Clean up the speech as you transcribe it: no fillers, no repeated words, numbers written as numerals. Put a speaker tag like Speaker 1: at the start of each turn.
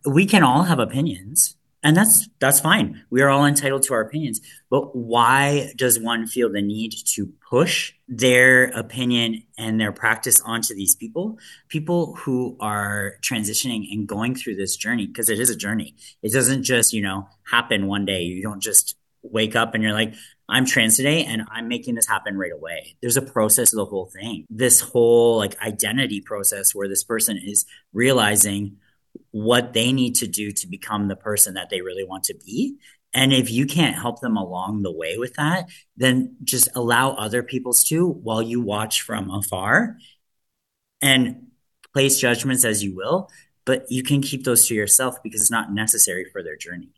Speaker 1: we can all have opinions, and that's fine. We are all entitled to our opinions. But why does one feel the need to push their opinion and their practice onto these people who are transitioning and going through this journey? Because it is a journey. It doesn't just, happen one day. You don't just wake up and you're like, I'm trans today and I'm making this happen right away. There's a process of the whole thing. This whole like identity process where this person is realizing what they need to do to become the person that they really want to be. And if you can't help them along the way with that, then just allow other people's to while you watch from afar and place judgments as you will. But you can keep those to yourself because it's not necessary for their journey.